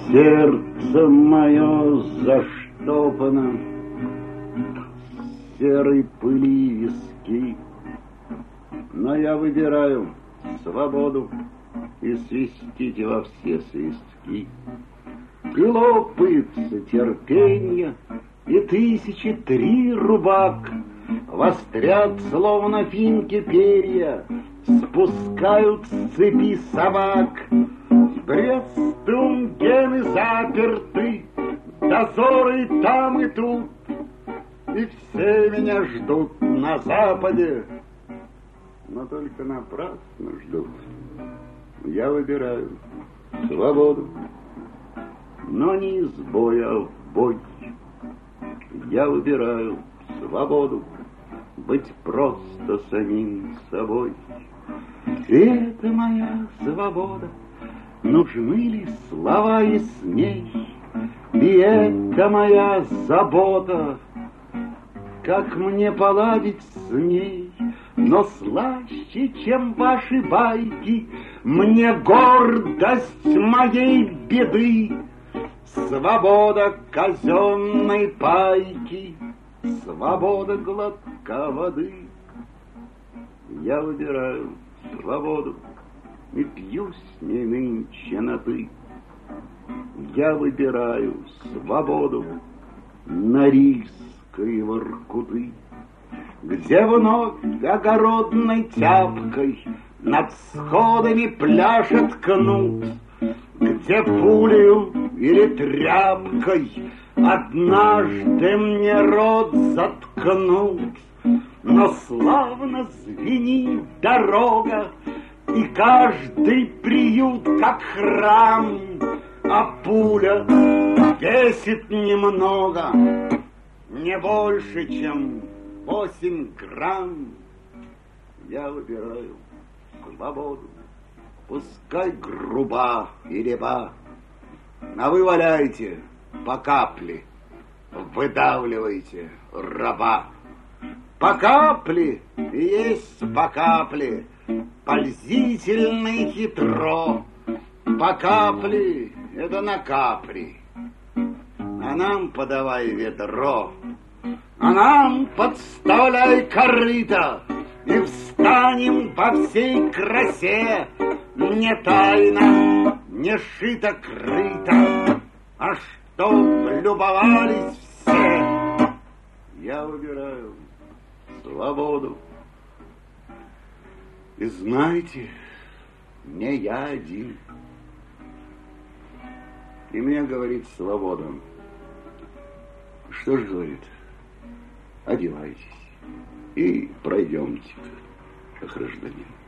Сердце мое заштопано серой пыли виски, но я выбираю свободу и свистите во все свистки. И лопается терпенье, и 1003 рубак вострят, словно финки перья, спускают с цепи собак. Брестунгены заперты, дозоры там и тут, и все меня ждут на западе, но только напрасно ждут. Я выбираю свободу, но не из боя в бой. Я выбираю свободу, быть просто самим собой. И это моя свобода. Нужны ли слова ясней? И это моя забота. Как мне поладить с ней? Но слаще, чем ваши байки, мне гордость моей беды. Свобода казенной пайки, свобода глотка воды. Я выбираю свободу и пью с ней нынче на «ты». Я выбираю свободу Норильской Воркуты, где вновь огородной тяпкой над сходами пляшет кнут, где пулею или тряпкой однажды мне рот заткнут. Но славно звенит дорога, и каждый приют как храм, а пуля весит немного, не больше, чем 8 грамм. Я выбираю свободу, пускай груба и ряба, а вы валяйте по капле, выдавливайте раба. По капле и есть по капле, пользительно и хитро. По капле это на капри, а нам подавай ведро, а нам подставляй корыто, и встанем во всей красе. Не тайно, не шито-крыто, а чтоб любовались все. Я выбираю свободу. И знаете, не я один. И мне говорит свобода. Что ж, говорит, одевайтесь и пройдемте, как гражданин.